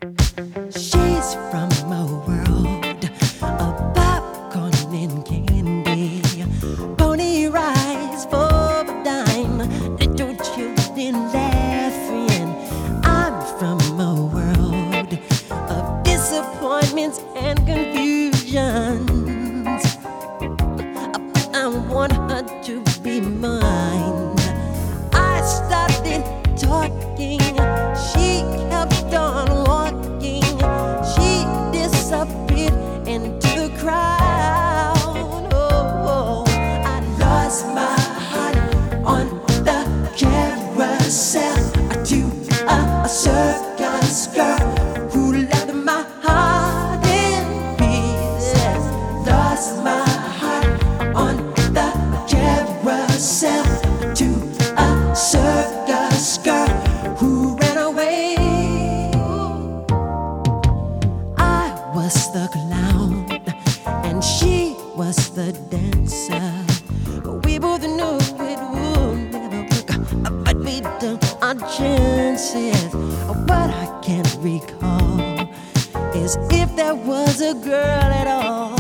She's from a world of popcorn and candy, pony rides for a dime, little children laughing. I'm from a world of disappointments and confusions, but I want her to be mine. I started talking, she kept on walking, she disappeared into the crowd. Oh, I lost my heart on the carousel to a circus girl who left my heart in pieces. Lost my heart on the carousel to a circus girl who ran away. I was the clown and she was the dancer. We both knew it would never work, but we took our chances. What I can't recall is if there was a girl at all.